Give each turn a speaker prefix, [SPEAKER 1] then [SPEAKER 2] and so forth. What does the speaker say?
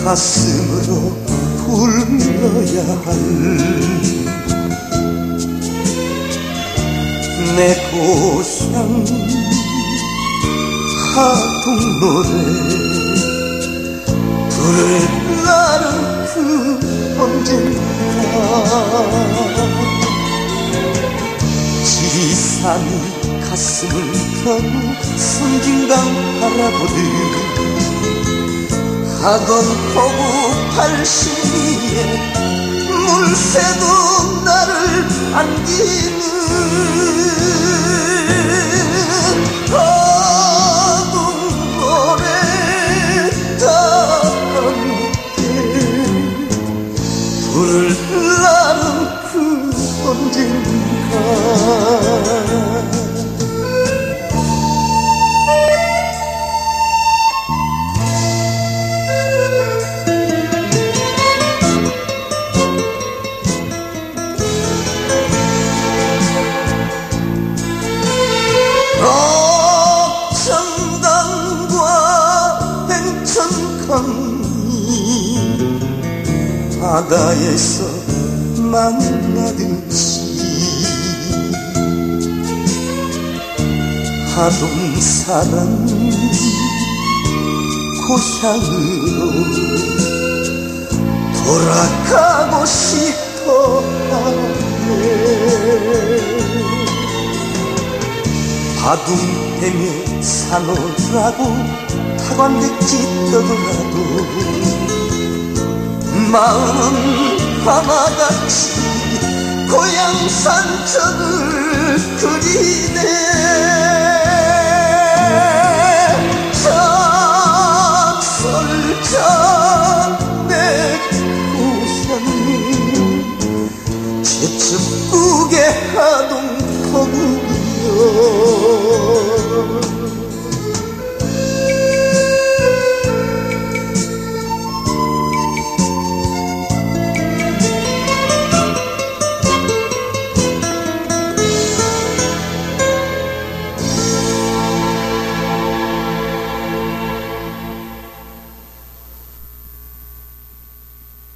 [SPEAKER 1] 가슴으로 불러야 할 내 고향 하동 노래 부를 날은 그 언젠가 지리산이 가슴을 펴고 섬진강 바라보듯 하던 포구 82에 물새도 나를 안기는 하동 노래 다 함께 부를 날은 그 언젠가 바다에서 만나듯이 하동 사람 고향으로 돌아가고 싶어 하네 바둥댐에 산호라고 타관백지 떠돌아도 마음은 밤하같이 고향 산천을 그리네